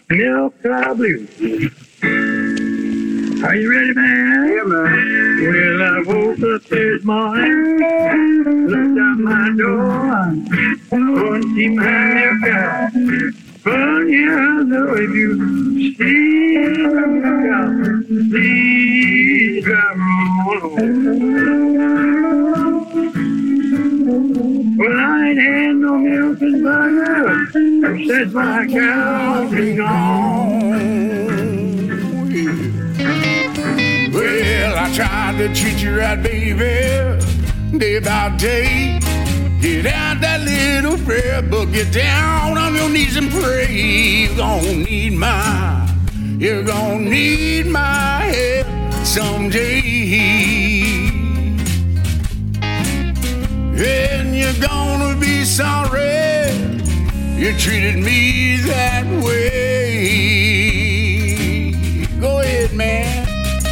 Milk Cloud Blues. Are you ready, man? Yeah, man. Well, I woke up this morning, looked out my door, couldn't see my milk cow. But yeah, though, if you see my milk cow, please drive on home. Well, I ain't had no milk in butter since my cow's been gone. Well, I tried to treat you right, baby, day by day. Get out that little prayer book, get down on your knees and pray. You're gonna need my help someday. And you're gonna be sorry you treated me that way. Go ahead, man.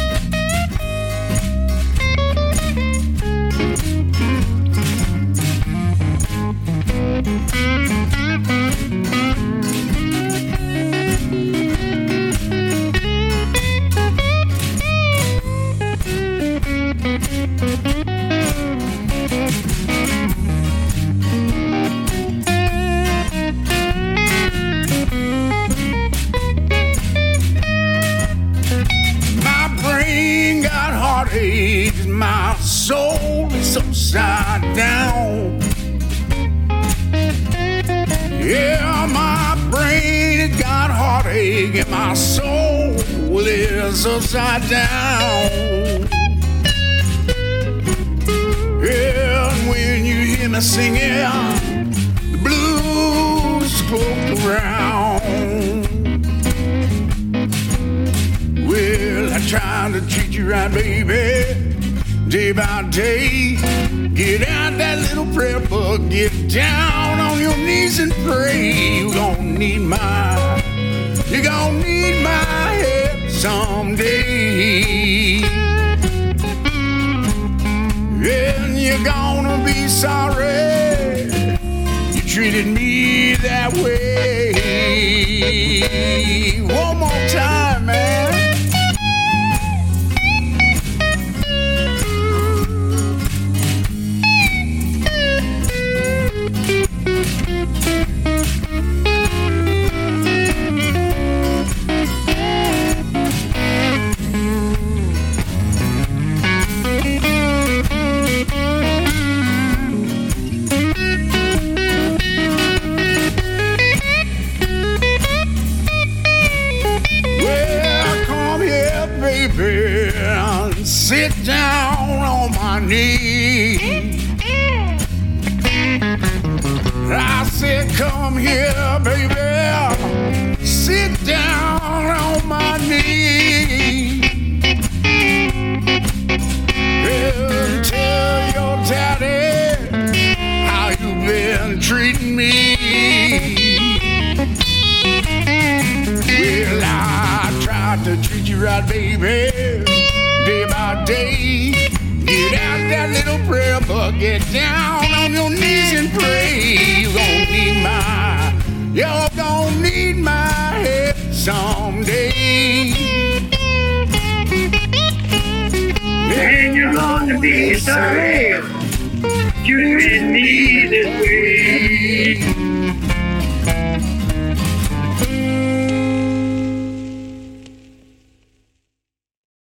My brain got heartaches, my soul is upside down. Yeah, my brain got heartache and my soul is upside down. Yeah, and when you hear me singing, the blues float around. Well, I try to treat you right, baby, day by day. Get out that little prayer book, get down on your knees and pray. You're gonna need my help someday. And you're gonna be sorry you treated me that way. One more time, man. Sit down on my knees. I said, come here, baby. Sit down on my knees. And tell your daddy how you been treating me. Well, I tried to treat you right, baby, day by day. Get out that little prayer book, get down on your knees and pray. You're gonna need my help someday. And you're gonna be sorry you treated me this way.